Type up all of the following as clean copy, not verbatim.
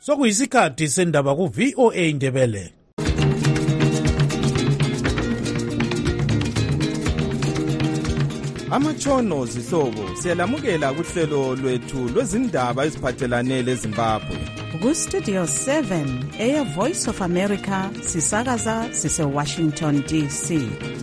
Sokuyisikhathi sendaba ku VOA Ndebele. Amatshono zihlobo siyalamukela kuhlelo lwethu lwezindaba eziphathelane leZimbabwe. Ku-Studio 7 Air Voice of America sisakaza sise-Washington DC.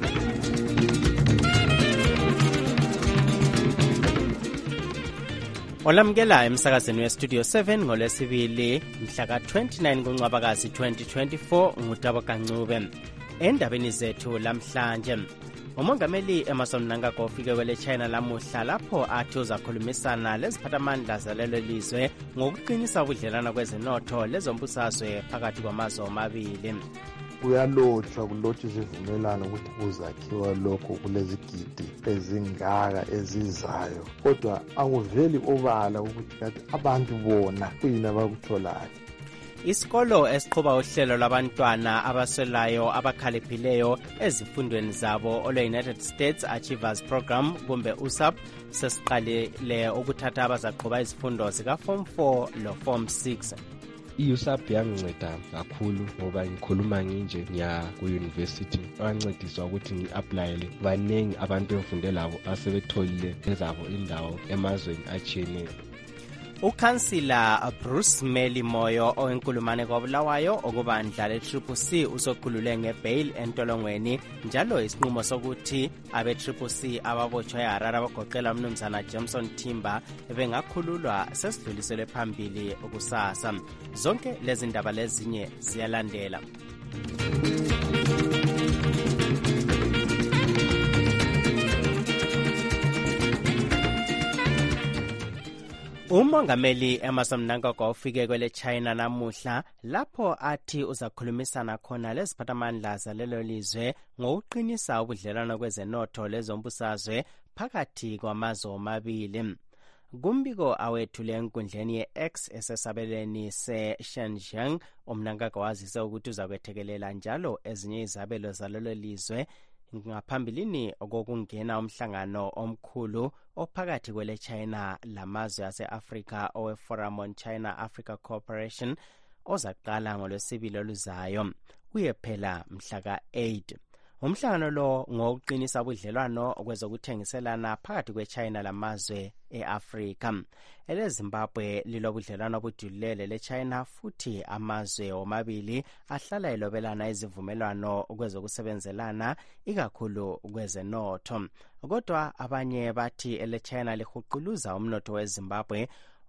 Olamukela emsakazweni we-Studio 7 ngolwesibili mhla ka-29 kuNcwabakazi 2024 ngutabo Kancube. Endabeni zethu lamhlanje, umongameli Emmerson Mnangagwa ufike kwele China lamuhla lapho athi uzakhulumisana leziphathamandla zalelo lizwe ngokuqinisa ubudlelwano kwezenotho lezombusazwe phakathi kwamazwe omabili. Kuyalotshwa kulotshwa isivumelwano ukuthi kuzakhiwa lokho kulezigidi ezingaka ezizayo, kodwa akuveli obala ukuthi kathi abantu bona kuyini abakutholayo. Isikolo esiqhuba uhlelo lwabantwana abaswelayo abakhaliphileyo ezifundweni zabo olwe-United States Achievers Program kumbe USAP sesiqalile ukuthatha abazaqhuba izifundo zika-Form 4 lo-Form 6. I-USAP yanginceda kakhulu ngoba ngikhuluma nginje ngiya ku-university, wancediswa ukuthi ngi-aplayele baningi abantu engifunde labo asebetholile ezabo indawo emazweni atshiyeneyo. Ukhansila Bruce Meli Moyo owenkulumane kwaBulawayo okubandla le-CCC usokhulule ngebail entolongweni, njalo isinqumo sokuthi abe-CCC ababotshwe eHarare abagoqela umnumzana Jameson Timber bengakhululwa sesidluliselwe phambili kusasa. Zonke lezi ndaba lezinye ziyalandela. Umongameli Emmerson Mnangagwa ufike kwele China namuhla lapho athi uzakhulumisana khona leziphathamandla zalelo lizwe ngokuqinisa ubudlelwano kwezenotho lezombusazwe phakathi kwamazwe omabili. Kumbiko awethule enkundleni ye-X esesabelweni se-Shenzhen, uMnangagwa wazise ukuthi uzakwethekelela njalo ezinye izabelo zalelo lizwe ngaphambilini okungena umhlangano omkhulu ophakathi kwele China lamazwe ase-Afrika owe-Forum on China-Africa Cooperation ozaqala ngolwesibili oluzayo kuye phela mhla ka-8. Umhlangano lo ngokuqinisa ubudlelwano kwezokuthengiselana phakathi kwe-China lamazwe e-Afrika. EleZimbabwe lilobudlelwano obujulile le-China futhi amazwe omabili ahlala elobelana izivumelwano kwezokusebenzelana ikakhulu kwezenotho. Kodwa abanye bathi ele-China lihuquluza umnotho weZimbabwe,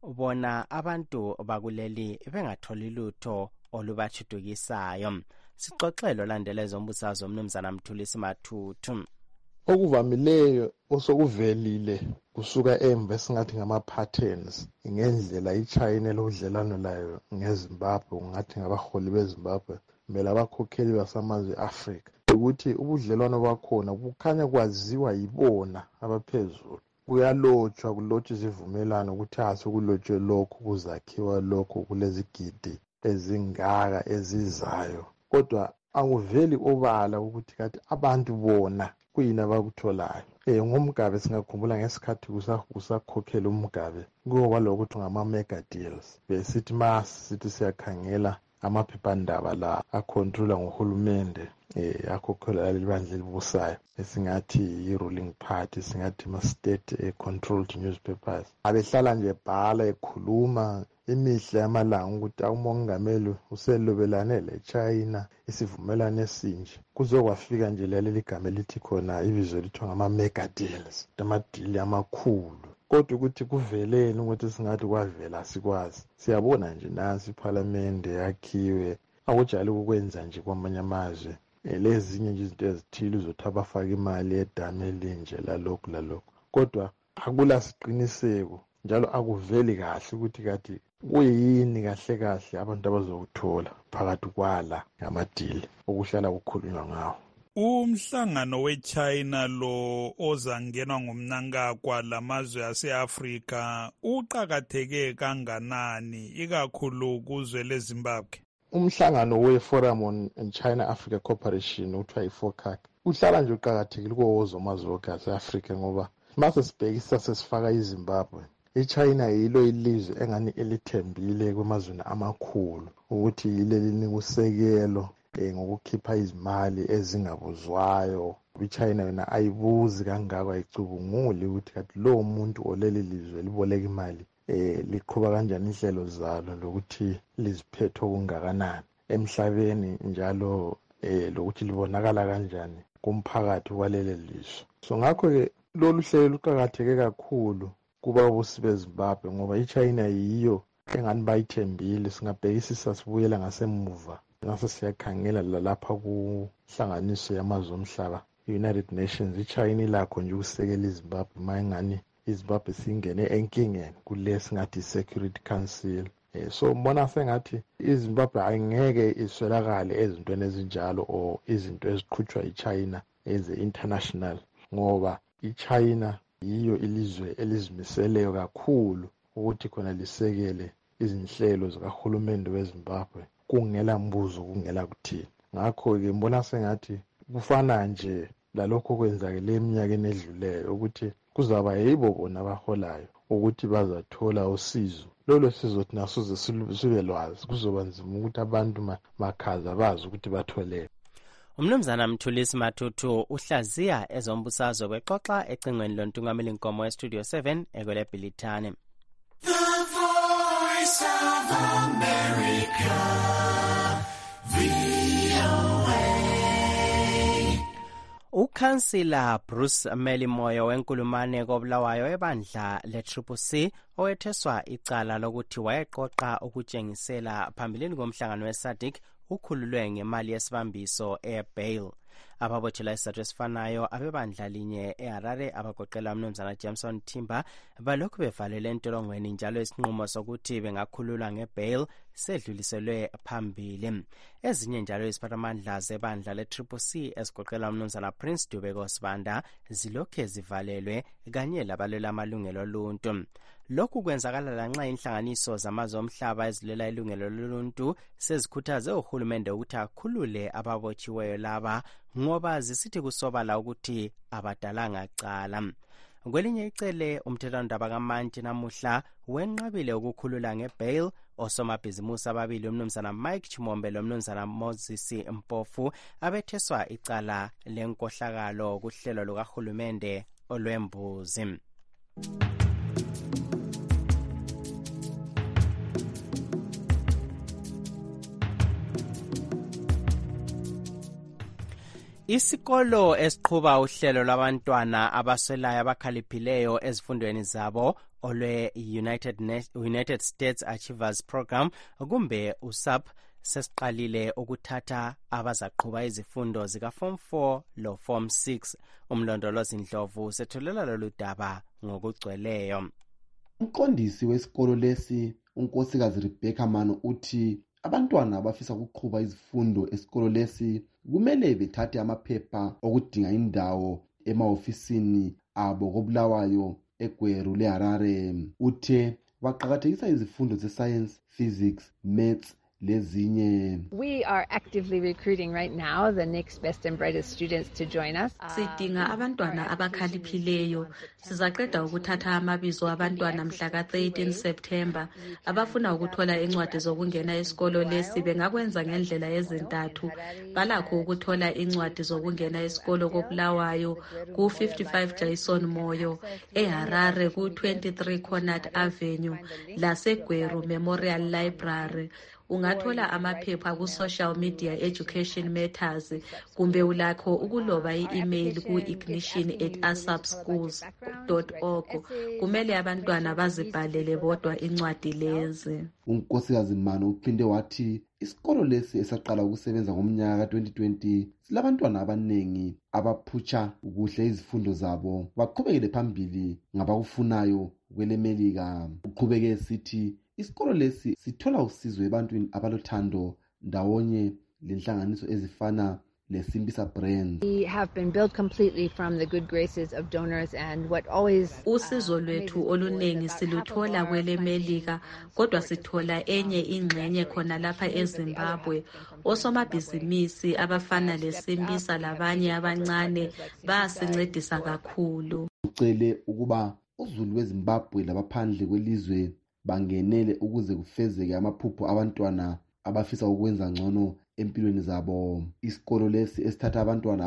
bona abantu bakuleli bengatholi lutho olubachudukisayo. Sixoxelo landele zombusazwe umnumzana Mthulisi Mathuthu. Okuvamileyo osokuvelile kusuka emva esingathi ngama-patterns ngendlela iChina elodlelano layo ngeZimbabwe, ungathi ngabaholi beZimbabwe kumele abakhokheli basamazwe e-Afrika, ukuthi ubudlelwano bakhona bukhanya kwaziwa yibona abaphezulu. Kuyalotshwa kulotshwa izivumelwano ukuthi asekulotshwe lokhu kuzakhiwa lokhu kulezigidi ezingaka ezizayo, kodwa akuveli obala ukuthi kathi abantu bona kuyini abakutholayo. NgoMgabe singakhumbula ngesikhathi kusakhokhela uMgabe kuyoba lokuthi ngama-mega deals, besithi sithi siyakhangela amaphephandaba la akhontrola ngohulumende akhokhela libandla elibusayo esingathi i-ruling party, singathi ama-state controlled newspapers, abehlala nje bhala ekhuluma imihla yamalanga ukuthi umongameli uselobelane le-China isivumelwano esinje. Kuzokwafika nje leli gama elithi khona ibizo lithiwa ngama-mega deals, amadili amakhulu, kodwa ukuthi kuveleni ukuthi singathi kwavela sikwazi. Siyabona nje nansi iphalamende yakhiwe, akujali ukwenza nje kwamanye amazwe. Lezinye nje izinto ezithile uzothi abafaka imali edame elinje lalokhu, kodwa akula siqiniseko njalo akuveli kahle ukuthi kathi kuyini kahle abantu abazokuthola phakathi kwala ngamadili okuhlala kukhulunywa ngawo. Umhlangano weChina lo ozangenwa ngumNangagwa lamazwe ase-Afrika uqakatheke kanganani ikakhulu kuzwe leZimbabwe? Umhlangano we-Forum on China-Africa Cooperation uthiwa yi-FOCAC uhlala nje uqakathekile kuwo wozomazwe ase-Afrika ngoba mase sibhekisa sesifaka iZimbabwe iChina yilo ilizwe engani elithembile kwemazweni amakhulu ukuthi yile linika usekelo ngokukhipha izimali ezingabuzwayo. iChina yona ayibuzi kangako, ayicubunguli ukuthi kathi lowo muntu oleli lizwe liboleka imali liqhuba kanjani inhlelo zalo lokuthi liziphethe okungakanani emhlabeni, njalo lokuthi libonakala kanjani kumphakathi waleli lizwe. So ngakho-ke lolu hlelo luqakatheke kakhulu kubabusi beZimbabwe ngoba iChina yiyo engani bayithembile. Singabhekisisa sibuyela ngasemuva ngase siyakhangela lalapha kuhlanganiso yamazwe omhlaba United Nations, iChina ilakho nje ukusekela iZimbabwe mayengani iZimbabwe singene enkingeni kule singathi Security Council. So mbona sengathi iZimbabwe angeke iswelakale ezintweni ezinjalo or izinto eziqhutshwa iChina eze-international, ngoba iChina yiyo ilizwe elizimiseleyo kakhulu ukuthi khona lisekele izinhlelo zikahulumende weZimbabwe kungela mbuzo, kungela kuthini. Ngakho-ke mbona sengathi kufana nje lalokho kwenzakele eminyakeni edluleyo ukuthi kuzaba yibo bona abaholayo ukuthi bazathola usizo. Lolo sizo thina soze sibe lwazi, kuzoba nzima ukuthi abantu makhaza bazi ukuthi batholele. Umnumzana Mthulisi Matutu uhlaziya ezombusazwe kwexoxa ecingweni lontungameli Nkomo weStudio 7 ekwele Bhilithane. The Voice of America, VOA. Ukhansila Bruce Melimoyo wenkulumane koBulawayo ebandla le-CCC owetheswa icala lokuthi wayeqoqa ukutshengisela phambilini komhlangano weSADC ukhululwe ngemali yesibambiso e-bail. Ababotshelwa isizathu esifanayo abebandla linye eHarare abagoqela umnumzana Jameson Timber balokhu bevalele entolongweni njalo isinqumo sokuthi bengakhululwa ngebail sedluliselwe phambili. Ezinye njalo iziphathamandla zebandla le-CCC ezigoqela umnumzana Prince Dubeko Sibanda zilokhu zivalelwe kanye labalwela amalungelo oluntu. Lokhu kwenzakala lanxa inhlanganiso zamazwe omhlaba ezilela ilungelo loluntu sezikhuthaze uhulumende ukuthi akhulule ababotshiweyo laba ngoba zisithi kusobala ukuthi abadalanga cala. Kwelinye icele umthethwandaba kaMantshi namuhla wenqabile ukukhulula ngebail osomabhizimusi ababili umnumzana Mike Chimombe lomnumzana Moses Mpofu abetheswa icala lenkohlakalo kuhlelo lukahulumende olwembuzi. Isikolo esiqhuba uhlelo lwabantwana abaswelayo abakhaliphileyo ezifundweni zabo olwe-United States Achievers Program kumbe USAP sesiqalile ukuthatha abazaqhuba izifundo zika-Form 4 lo-Form 6. Umlondolozi Ndlovu sethulela lolu daba ngokugcweleyo. Umqondisi wesikolo lesi unkosikazi Rebecca Mano uthi abantwana abafisa ukuqhuba izifundo esikolo lesi kumele bethathe amaphepha okudinga indawo emahofisini abo koBulawayo eGweru leHarare. Uthe baqhakathekisa izifundo ze-science, physics, maths lezinye. We are actively recruiting right now the next best and brightest students to join us. Sidinga abantwana abakhaliphileyo. Sizaqeda ukuthatha amabizo abantwana mhla ka-13 September abafuna ukuthola incwadi zokungena esikolo lesi bengakwenza ngendlela ezintathu. Balakho ukuthola incwadi zokungena esikolo koBulawayo ku-55 Jason Moyo, eHarare ku-23 Conard Avenue, laseGweru Memorial Library. Ungathola amaphepha ku-social media education matters kumbe ulakho ukuloba i-email ku-ignition@asapschools.org. Kumele abantwana bazibhalele bodwa incwadi lezi. Unkosikazi Mano uphinde wathi isikolo lesi esaqala ukusebenza ngomnyaka ka-2020 silabantwana abanengi abaphutsha kuhle izifundo zabo baqhubekele phambili ngabakufunayo kwelemelika. Uqhubeke sithi isikolo lesi sithola usizo ebantwini abalothando ndawonye lenhlanganiso ezifana leSimbisa Brand. We have been built completely from the good graces of donors and what always usizo lwethu olunengi siluthola kwelemelika kodwa sithola enye ingxenye khona lapha eZimbabwe. Osomabhizinisi abafana leSimbisa labanye abancane basincedisa kakhulu. Ucele ukuba uzulu weZimbabwe labaphandle kwelizwe bangenele ukuze kufezeke amaphupho abantwana abafisa ukwenza ngcono empilweni zabo. Isikolo lesi esithatha abantwana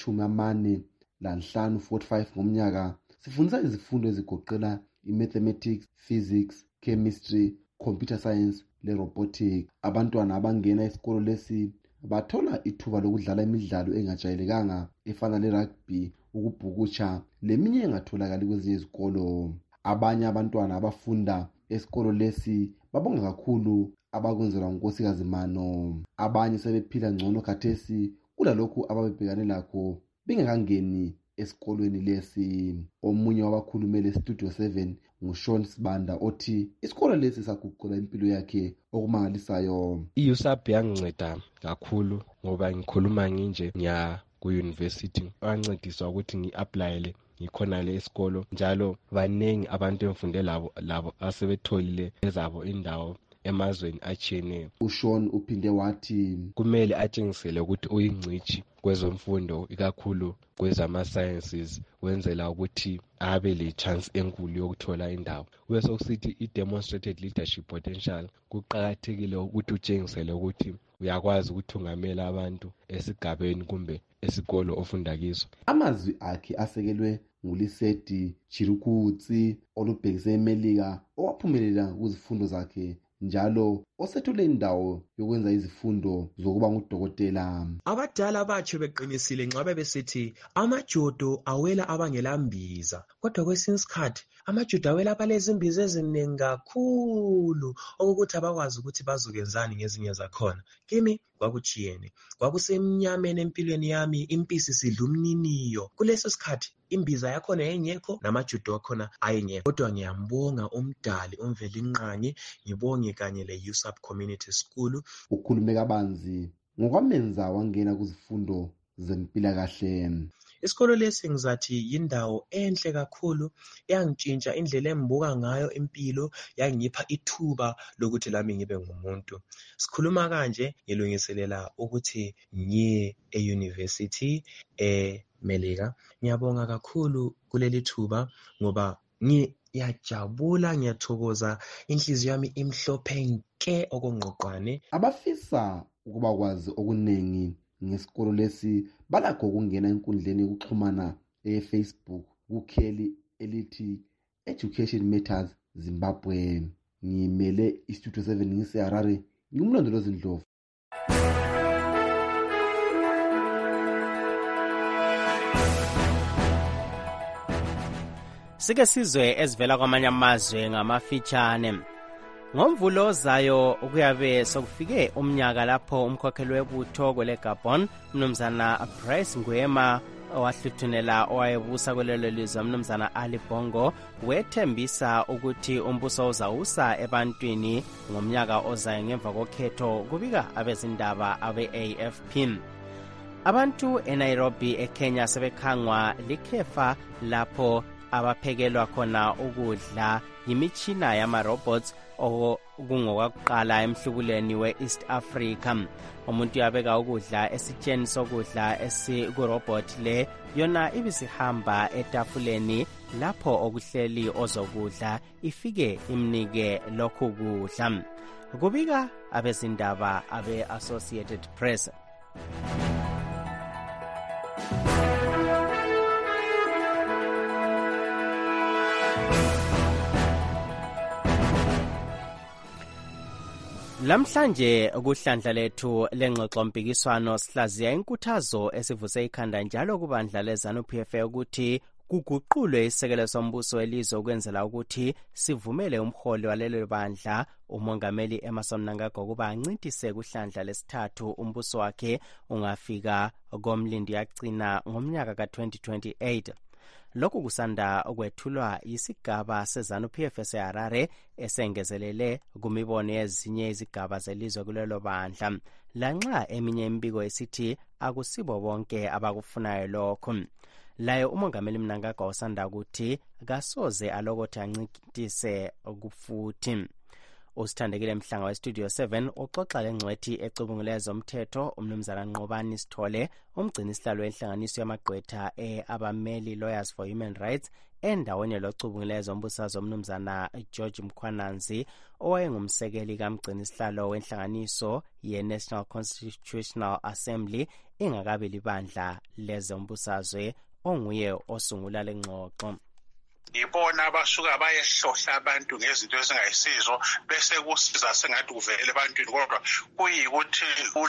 abangama45 ngomnyaka sifundisa izifundo ezigoqela i-mathematics, physics, chemistry, computer science le-robotics. Abantwana abangena isikolo lesi bathola ithuba lokudlala imidlalo engajayelekanga efana le-rugby, ukubhukutsha leminye engatholakali kwezinye izikolo. Abanye abantwana abafunda esikolo lesi babonga kakhulu abakwenzelwa ngunkosikazi Mano. Abanye sebephila ngcono khathesi kulalokhu ababebhekane lakho bengakangeni esikolweni lesi. Omunye wabakhulumele Studio 7 nguShawn Sibanda othi isikolo lesi saguqula impilo yakhe okumangalisayo. I-USAP yanginceda kakhulu ngoba ngikhuluma nginje ngiya ku-university, wancediswa ukuthi ngi-applyele ngikhonale esikolo, njalo banengi abantu engifunde labo asebetholile ezabo indawo emazweni atshiyeneyo. uShawn uphinde wathi kumele atshengisele ukuthi uyingcitshi kwezemfundo, ikakhulu kwezama-sciences, wenzela ukuthi abe le-chance enkulu yokuthola indawo. Kube sokusithi i-demonstrated leadership potential, kuqakathekile ukuthi utshengisele ukuthi uyakwazi ukuthungamela abantu esigabeni kumbe esikolo ofunda kiso. Amazwi akhe asekelwe nguLisedi Chirukutsi olubhekise eMelika, owaphumelela kuzifundo zakhe njalo osethule indawo yokwenza izifundo zokuba ngudokotela. Abadala batsho beqinisile nxa bebesithi amajudo awela abangelambiza, kodwa kwesinye isikhathi amajudo awela abalezimbiza eziningi kakhulu okukuthi abakwazi ukuthi bazokenzani ngezinye zakhona. Kimi kwakutshiyene, kwakusemnyameni empilweni yami, impisi sidla umniniyo. Kuleso sikhathi imbiza yakhona yayingekho namajudo akhona ayengekho, kodwa ngiyambonga umdali uMvelinqangi, ngibonge kanye le-USAP Community School. Ukhulume kabanzi ngokwamenza wangena kuzifundo zempilakahle. Isikolo lesi ngizathi yindawo enhle kakhulu, yangintshintsha indlela engibuka ngayo impilo, yangipha ithuba lokuthi lami ngibe ngumuntu. Sikhuluma kanje ngilungiselela ukuthi ngiye e-university eMelika. Ngiyabonga kakhulu kuleli thuba ngoba ngiyajabula, ngiyathokoza, inhliziyo yami imhlophe nke okongqoqwane. Abafisa ukuba kwazi okunengi ngesikolo lesi balakho ukungena enkundleni yokuxhumana eFacebook kukheli elithi Education Matters Zimbabwe. Ngimele iStudio 7 ngiseHarare, ngimlondolozi Ndlovu. Sike sizwe ezivela kwamanye amazwe ngamafitshane. Ngomvulo ozayo kuyabe sokufike umnyaka lapho umkhokheli webutho kwele Gabon mnumzana Bryce Ngwema owahluthunela owayebusa kulelo lizwe mnumzana Ali Bongo wethembisa ukuthi umbuso uzawusa ebantwini ngomnyaka ozayo ngemva kokhetho, kubika abezindaba abe-AFP. Abantu eNairobi eKenya sebekhangwa likhefa lapho abaphekelwa khona ukudla yimitshina yama-robots okungokwakuqala emhlubuleni we-East Africa. Umuntu uyabeka ukudla esitsheni sokudla esikurobot le, yona ibisihamba etafuleni lapho okuhleli ozokudla ifike imnike lokhu kudla. Kubika abezindaba abe-Associated Press. Lamhlanje kuhlandla lethu lengxoxo mpikiswano sihlaziya inkuthazo esivuse ikhanda njalo kubandla leZANU-PF ukuthi kuguqulwe isekelo sombuso welizwe ukwenzela ukuthi sivumele umholi walelo bandla umongameli Emmerson Mnangagwa ukuba ancintise kuhlandla lesithathu umbuso wakhe ungafika komlindi yagcina ngomnyaka ka-2028. Lokhu kusanda ukwethulwa yisigaba seZANU-PF eseHarare esengezelele kumibono yezinye izigaba zelizwe kulelo bandla, lanxa eminye imibiko esithi akusibo bonke abakufunayo lokho. Laye umongameli Mnangagwa usanda ukuthi kasoze alokothe ancintise kufuthi. usithandekile Mhlanga westudio 7 uxoxa lengcwethi ecubungule zomthetho umnumzana Nqobani Sithole umgcini sihlalo wenhlanganiso yamagqwetha abameli Lawyers for Human Rights endaweni locubungule zombusazwe umnumzana George Mkhwananzi owayengumsekeli kamgcini sihlalo wenhlanganiso ye-National Constitutional Assembly ingakabi libandla lezombusazwe onguye osungula lengxoxo. Ibona abasuka bayehlohla abantu ngezinto ezingayisizo bese kusiza sengathi kuvele ebantwini kodwa kuyikuthi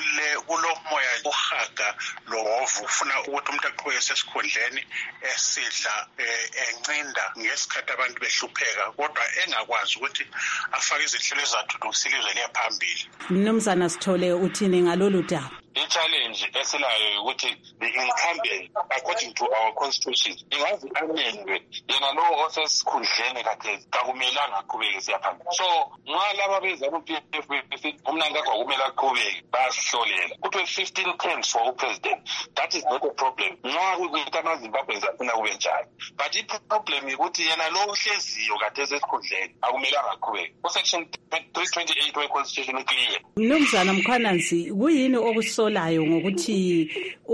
kulomoya uhaga lovu ufuna ukuthi umuntu aqhubeke sesikhundleni esidla encinda ngesikhathi abantu behlupheka kodwa engakwazi ukuthi afake izinhlelo ezathuthukisa ilizwe liye phambili. Mnumzana Sithole uthini ngalolu daba? I-challenge esilayo ukuthi the incumbent according to our constitution ingazi amendwe yena lo osesikhundleni kade kakumelanga aqhubeke siyaphambili. So nxa laba bezama u-PF besithi umnankagwa kumele aqhubeke bayasihlolela kuthiwe 15 terms for upresident. That is not a problem nxa kuyikuthi amaZimbabweans afuna kube njalo, but i-problem yikuthi yena lo ohleziyo kade esesikhundleni akumelanga aqhubeke. Section 328 we-constitution uclear. Mnumzana Mkhwananzi kuyini okusolayo ngokuthi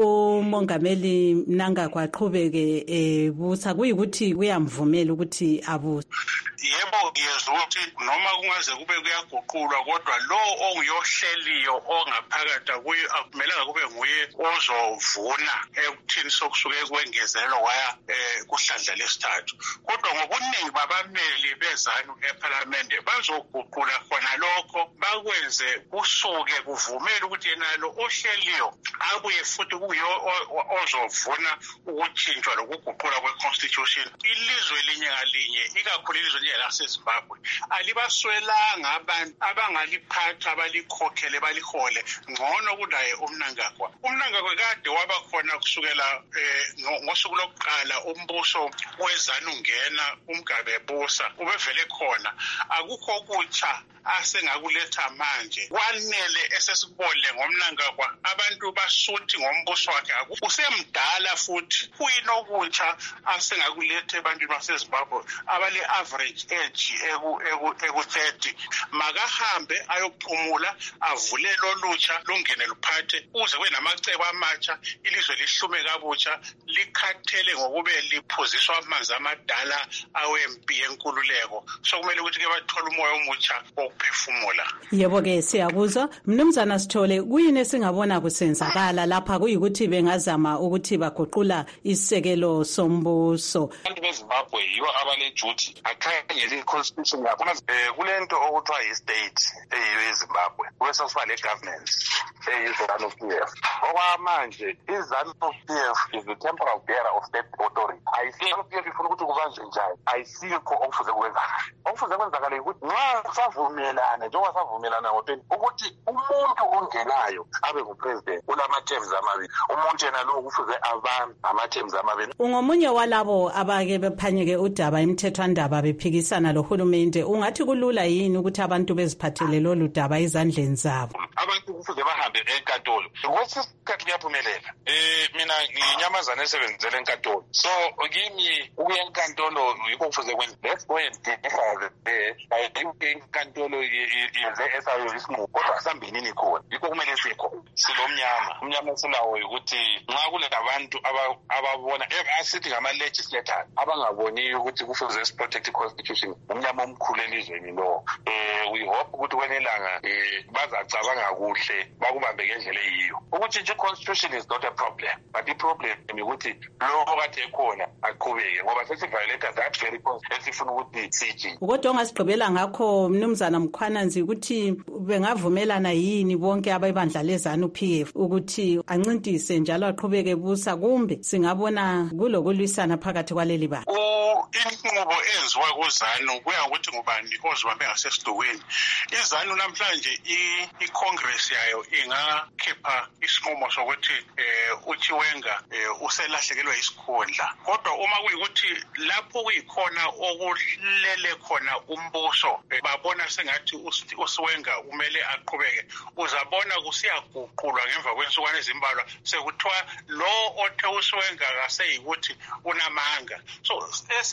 umongameli Mnangagwa aqhubeke busa kuyikuthi kuyamvumela ukuthi abuse? Yebo ngiyezwa ukuthi noma kungaze kube kuyaguqulwa kodwa lo onguyohleliyo ongaphakathi kuye akumelanga kube nguye ozovuna ekuthini sokusuke kwengezelelo waya kuhlandla lesithathu. Kodwa ngobuningi babameli bezanu eParliament bazoguqula khona lokho bakwenze kusuke kuvumela ukuthi yena lo ohleliyo abuye futhi kuyo ozovuna ukuthintshwa lokuguqula kweconstitution. Ilizwe linye ngalinye ikakhulu ilizwe laseZimbabwe alibaswelanga abantu abangaliphatha abalikhokhele balihole ngcono kunaye uMnangagwa. uMnangagwa kade waba khona kusukela ngosuku lokuqala umbuso wezanu ungena umgabe busa ubevele khona. Akukho kutsha asengakuletha manje kwanele esesikubole ngomNangagwa abantu basuthi ngombuso wakhe usemdala futhi kuyinokutsha asengakuletha abantu baseZimbabwe abale average age eku 30 makahambe ayophumula avule lolutsha lungene luphathe uze kwenamacebo amatsha ilizwe lihlume kabutsha likhathele ngokube liphuziswa amanzi amadala awempi yenkululeko. So kumele ukuthi ke bathole umoya omutsha wokuphefumula. Yebo ke siyakuzwa Mnumzana Sithole kuyini esingabona kusenzakala lapha kuyikuthi bengazama ukuthi baguqula isekelo sombuso. Abantu beZimbabwe yibo abale duty akhangele iconstitution yabo. Kulento okuthiwa yi-state eyiZimbabwe bese kuba le governance eyiZanu PF. Okwamanje iZanu PF is the temporal bearer of state authority. IZanu PF ifuna ukuthi kubanjwe njani ayisikho okufuze kwenzakala. Okufuze kwenzakala ukuthi nxa savumelana njengoba savumelana ngo-20 ukuthi umuntu ongenayo abe ngupresident ulama-terms amabili umuntu yena lo kufuze abambe ama-terms amabili. Ungomunye walabo abake bephanyeke udaba imithethwandaba bephikisana lohulumende ungathi kulula yini ukuthi abantu beziphathele lolu daba ezandleni zabo? Abantu kufuze bahambe enkantolo kwesikhathi kuyaphumelela. Mina ngiyinyamazana esebenzela enkantolo, so kimi ukuya enkantolo yikho kufuze kwenza. Let's go and differ enkantolo yenze esayo isinqumo kodwa sambinini khona yikho kumele sikho umnyama silawo ukuthi nxa kule abantu ababona asithi ngama-legislators abangaboni ukuthi kufuze siprotect i-constitution umnyama omkhulu elizweni lo. We hope ukuthi kwenelanga bazacabanga kuhle bakubambe ngendlela eyiyo ukuthi nje constitution is not a problem, but i-problem ukuthi lo kade ekhona aqhubeke ngoba sesiviolate that very constitution esifuna ukuthi siji. Kodwa ongasigqibela ngakho Mnumzana Mkhwananzi ukuthi bengavumelana yini bonke abebandla lezanu PF ukuthi ancintise njalo aqhubeke busa kumbe singabona kulokulwisana phakathi kwaleli bani? Inqubo enziwa kuZanu kuya ukuthi ngubani ozibambe ngasesidokweni. iZanu namhlanje iCongress yayo ingakhipha isinqumo sokuthi uChiwenga uselahlekelwe isikhundla, kodwa uma kuyikuthi lapho kuyikhona okulele khona umbuso babona sengathi uChiwenga kumele aqhubeke, uzabona kusiyaguqulwa ngemva kwensukwana ezimbalwa sekuthiwa lo othe uChiwenga kaseyikuthi unamanga. So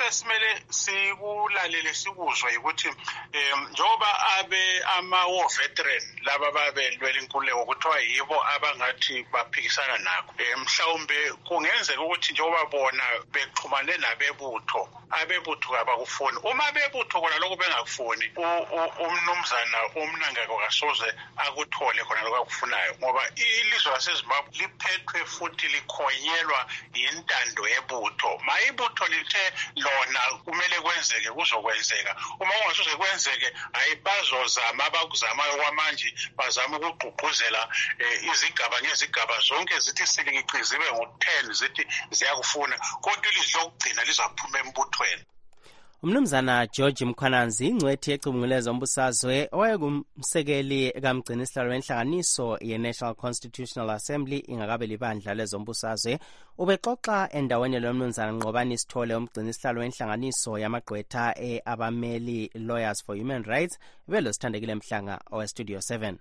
esesimele sikulalele sikuzwe ukuthi njoba ama-war veteran laba babelwela inkululeko kuthiwa yibo abangathi baphikisana nakho mhlawumbe kungenzeka ukuthi njengoba bona bexhumane nabebutho abebutho kabakufuni uma bebutho kona lokho bengakufuni umnumzana umnangako kasoze akuthole khona lokho akufunayo ngoba ilizwe laseZimbabwe liphethwe futhi likhonyelwa yintando yebutho mayibutho lithe lona kumele kwenzeke kuzokwenzeka uma kungasoze kwenzeke ayibazozama abakuzamayo kwamanje bazama ukugqugquzela izigaba ngezigaba zonke zithi silikici zibe ngo-10 zithi ziyakufuna kodwa ilizwe lokugcina lizaphuma embuthweni. Umnumzana George Mkhwananzi ingcwethi yecubunguleza ombusazwe owayekumsekeli kamgcini sihlalo wenhlanganiso ye-National Constitutional Assembly ingakabe libandla lezombusazwe ubexoxa endaweni lomnumzana Nqobani Sithole umgcini sihlalo wenhlanganiso yamagqwetha abameli Lawyers for Human Rights belo sithandekile Mhlanga oweStudio 7.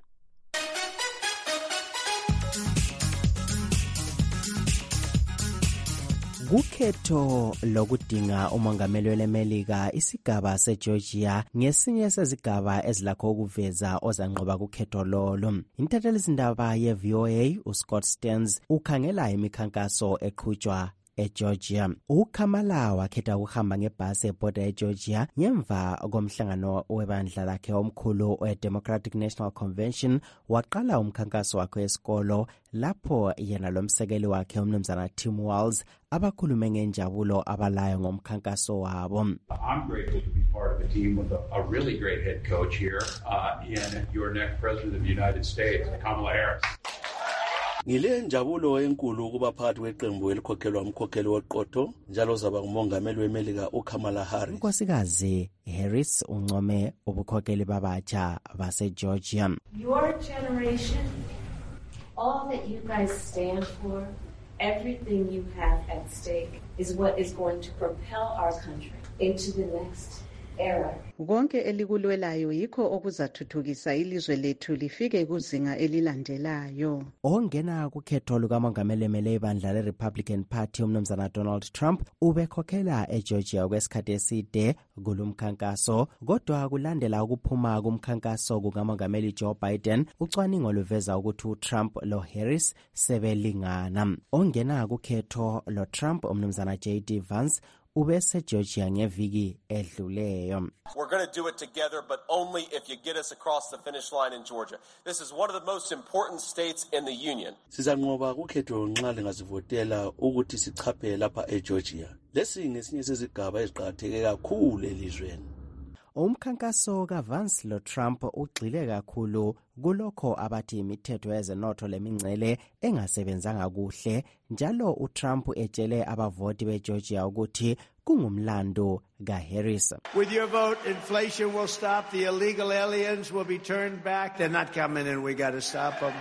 Kukhetho lokudinga umongameli welemelika isigaba seGeorgia ngesinye sezigaba ezilakho ukuveza ozanqoba kukhetho lolo. Intathelizindaba ye-VOA uScott Stearns ukhangela imikhankaso eqhutshwa eGeorgia. uKamala wakhetha ukuhamba ngebhasi ebhoda eGeorgia ngemva komhlangano webandla lakhe omkhulu we-Democratic National Convention waqala umkhankaso wakhe wesikolo lapho yena lomsekeli wakhe umnumzana Tim Walz abakhulume ngenjabulo abalayo ngomkhankaso wabo. I'm grateful to be part of a team with a really great head coach here in your next president of the United States, Kamala Harris. Ngile njabulo enkulu ukuba phakathi kweqembu elikhokhelwa umkhokheli weqotho njalo zaba ngumongameli wemelika uKamala Harris. Nkosikazi Harris uncome ubukhokheli babatsha baseGeorgia. Your generation, all that you guys stand for, everything you have at stake is what is going to propel our country into the next era. Konke elikulwelayo yikho okuzathuthukisa ilizwe lethu lifike kuzinga elilandelayo. Ongena kukhetho lukamongameli emele ibandla le-Republican Party umnumzana Donald Trump ubekhokhela eGeorgia kwesikhathi eside kulumkhankaso kodwa kulandela ukuphuma kumkhankaso kukamongameli Joe Biden ucwaningo luveza ukuthi uTrump loHarris sebelingana. Ongena kukhetho loTrump umnumzana JD Vance ubese Georgia ngeviki edluleyo. We're going to do it together, but only if you get us across the finish line in Georgia. This is one of the most important states in the union. Sizanqoba kukhetho nxa lingazivotela ukuthi sichaphe lapha eGeorgia. Lesi ngesinye sezigaba eziqhakatheke kakhulu elizweni. Umkhankaso kaVance loTrump ugxile kakhulu kulokho abathi imithetho yezenotho lemingcele engasebenzanga kuhle njalo uTrump etshele abavoti beGeorgia ukuthi kungumlando kaHarris. With your vote, inflation will stop, the illegal aliens will be turned back. They're not coming in, we got to stop them.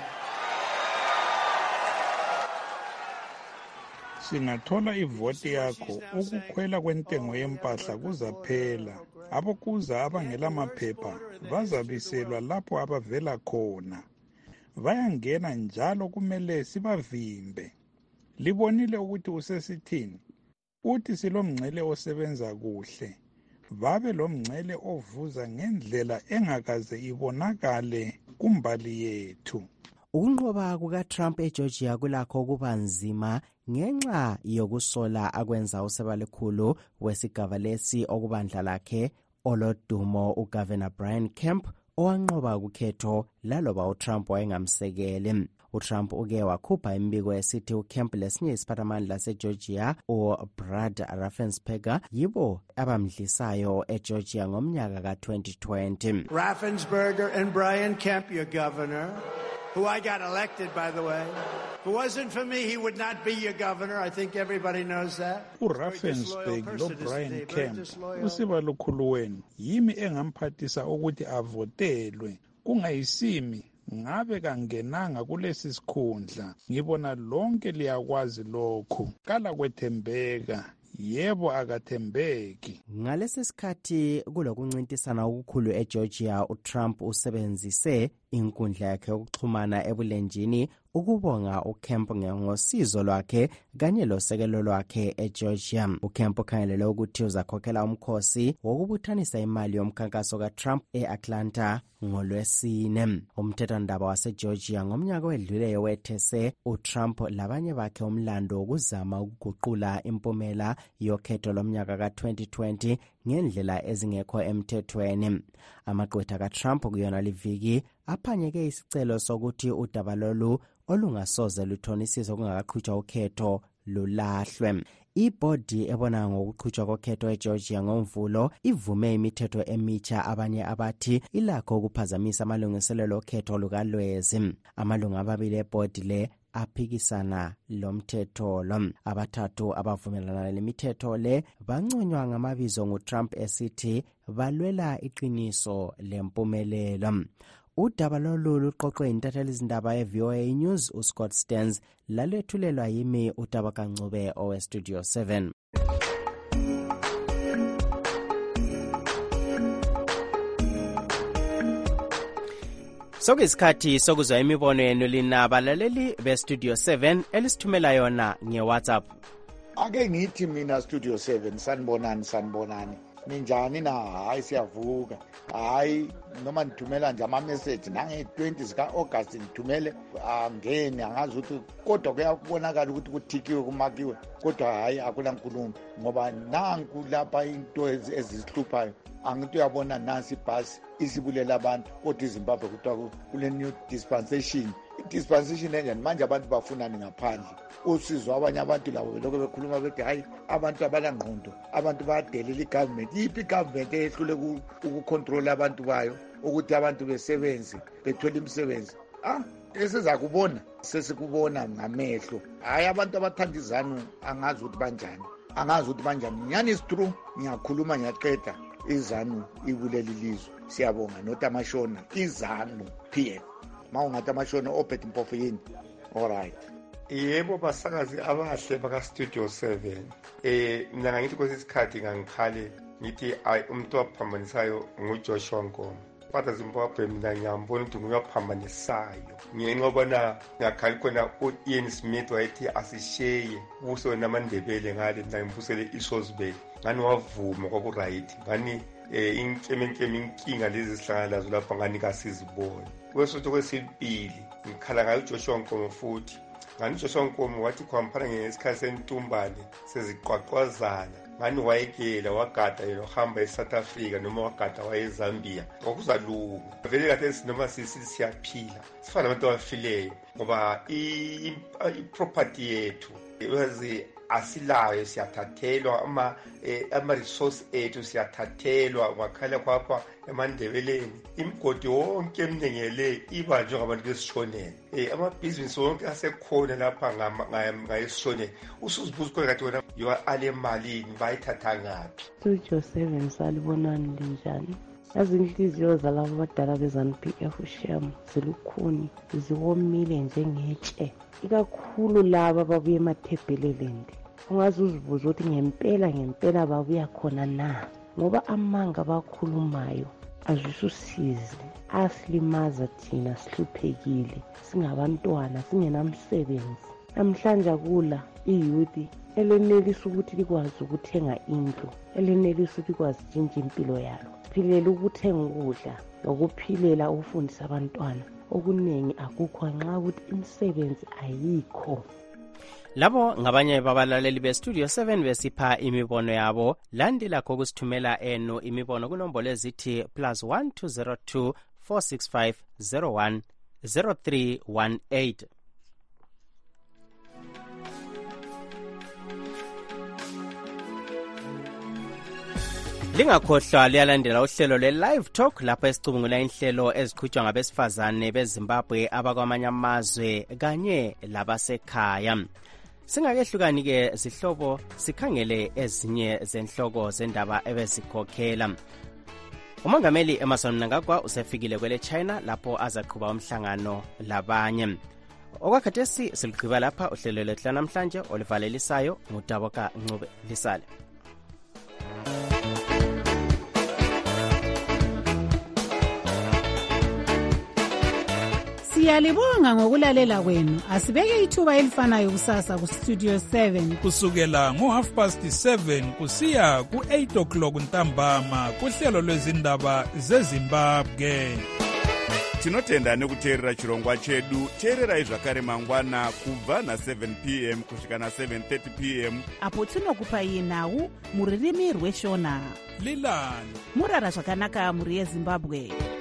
Singathola ivoti yakho ukukhwela kwentengo yempahla kuzaphela. Abokuza abangela maphepha bazabiselwa lapho abavela khona. Bayangena njalo kumele sibavimbe. Libonile ukuthi usesithini? Uthi silomngcele osebenza kuhle. Babe lomngcele ovuza ngendlela engakaze ibonakale kumbali yethu. Ukunqoba kukaTrump eGeorgia kulakho kuba nzima ngenxa yokusola akwenza usebalikhulu wesigaba lesi okubandla lakhe olodumo uGovernor Brian Kemp owanqoba kukhetho laloba uTrump wayengamsekeli. uTrump uke wakhupha imbiko esithi uKemp lesinye isiphathamandla seGeorgia uBrad Raffensperger yibo abamdlisayo eGeorgia ngomnyaka ka2020. Raffensperger and Brian Kemp, your governor, who I got elected, by the way. If it wasn't for me, he would not be your governor. I think everybody knows that. uRaffensperger loBrian Kemp usibalukhulu wenu yimi engamphathisa ukuthi avotelwe kungayisimi ngabe kangenanga kulesi sikhundla. Ngibona lonke liyakwazi lokho. Kala kwethembeka. Yebo akathembeki. Ngalesi sikhathi kulokuncintisana okukhulu eGeorgia uTrump usebenzise inkundla yakhe yokuxhumana ebulenjini ukubonga uKemp ngosizo lwakhe kanye losekelo lwakhe eGeorgia. uKemp ukhangelele ukuthi uzakhokhela umkhosi wokubuthanisa imali yomkhankaso kaTrump eAtlanta ngoLwesine. Umthethwandaba waseGeorgia ngomnyaka wedluleyo wethese uTrump labanye bakhe umlando wokuzama ukuguqula impumela yokhetho lomnyaka ka-2020 ngendlela ezingekho emthethweni. Amagqwetha kaTrump kuyona liviki aphanyeke isicelo sokuthi udaba lolu olungasoze luthonisise kungakaqhutshwa ukhetho lulahlwe. Ibhodi ebona ngokuqhutshwa kokhetho eGeorgia ngoMvulo ivume imithetho emitsha abanye abathi ilakho ukuphazamisa amalungiselelo okhetho lukaLwezi. Amalungu amabili ebhodi le aphikisana lomthetho lo. Abathathu abavumelana lemithetho le banconywa ngamabizo nguTrump esithi balwela iqiniso lempumelelo. Udaba lolu luqoqwe intatheli izindaba ye-VOA News uScott Stearns lalethulelwa yimi uTaba Kancube oweStudio 7. Sokuyisikhathi sokuzwa imibono yenu lina balaleli beStudio 7 elisithumela yona ngeWhatsApp. Ake ngithi mina Studio 7 sanibonani. Ninjani na? Hayi siyavuka. Hayi noma nithumela nje ama-message nange-20 zika-August nithumele angeni angazi ukuthi kodwa kuyabonakala ukuthi kuthikiwe kumakiwe kodwa hayi akulankulumo ngoba nanku lapha into ezisihluphayo angithi uyabona nansi ibhasi isibulela abantu kodwa iZimbabwe kuthiwa kule new dispensation. I-dispensation enjani manje abantu bafunani ngaphandle usizo abanye abantu labo belokho bekhuluma bethi hayi abantu abalangqondo abantu bayadelela igovernment. Yiphi igovernment eyehlule ukucontrola abantu bayo ukuthi abantu besebenze bethole imisebenzi? Esiza kubona sesikubona ngamehlo. Hayi abantu abathanda izanu angazi ukuthi banjani. Nyani is true ngiyakhuluma ngiyaqeda izanu ibuleli lizwe. Siyabonga notamashona izanu PM mawungathi amashona ophethe impofo yini. Alright. Yebo basakazi abahle baka-Studio 7. Mina ngithi kwesisikhathi ngangikhale ngithi umuntu waphambanisayo nguJoshua Nkomo. Kodwa Zimbabwe mina ngiyambona ukuthi nguyaphambanisayo. Ngenxa yobona ngakhali khona u-Ian Smith wayethi asisheye ubuso namaNdebele ngale mina ngibusele iShawsbury. Ngani wavuma kwaku-right. Ngani inkinga lezi sihlangana lazo lapha ngani kasizibone. Kwesothi kwesibili ngikhala ngayo uJoshua Nkomo futhi. Ngani uJoshua Nkomo wathi kwamphala ngesikhathi sentumbane seziqwaqwazana. Ngani wayekela wagada yena uhamba eSouth Africa noma wagada wayeZambia. Ngokuzalunga. Vele kade noma siyaphila. Sifana nabantu abafileyo ngoba i-property yethu yazi asilayo siyathathelwa ama-resource ethu siyathathelwa ngakhala kwapha eMandebeleni. Imigodi wonke eminingi ibanjwe ngabantu besishonele. Amabhizinisi wonke asekhona lapha ngayesishonele. Usuzibuza ukuthi kathi wena ale malini bayithatha ngaphi? Studio 7 salibonani linjani? Yazi inhliziyo zalabo abadala beZANU-PF Shem zilukhuni ziwomile njengetshe. Ikakhulu laba babuye emaThebheleland. Ungaze uzibuza ukuthi ngempela babuya khona na? Ngoba amanga bakhulumayo azisusizi asilimaza thina sihluphekile singabantwana singenamsebenzi. Namhlanje akula iyouth elenelisa ukuthi likwazi ukuthenga indlu, elenelisa ukuthi likwazi tshintsha impilo yalo. Philele ukuthenga ukudla nokuphilela ukufundisa abantwana. Okuningi akukho nxa ukuthi imisebenzi ayikho. Labo ngabanye babalaleli beStudio 7 besipha imibono yabo. Landela kokusithumela enu imibono kunombolo ezithi +1202 465 010318. Lingakhohlwa liyalandela uhlelo le-Live Talk lapho esicubungula inhlelo eziqhutshwa ngabesifazane beZimbabwe abakwamanye amazwe kanye labasekhaya. Singakehlukani-ke zihlobo sikhangele ezinye zenhloko zendaba ebezikhokhela. Umongameli Emmerson Mnangagwa usefikile kwele China lapho azaqhuba umhlangano labanye. Okwakhathesi siligqiba lapha uhlelo lethu lanamhlanje olivalelisayo nguTaba Kancube. Lisale. Siyalibonga ngokulalela kwenu. Asibeke ithuba elifanayo kusasa ku Studio 7 kusukela ngo7:30 kusiya ku8 ntambama kuhlelo lwezindaba zeZimbabwe. Tinotenda nekuteerera chirongwa chedu. Teererai zvakare mangwana kubva na7 p.m. kusvika na7:30 p.m. apo tinokupai nhau mururimi rweshona. Lilani murara zvakanaka muri yeZimbabwe.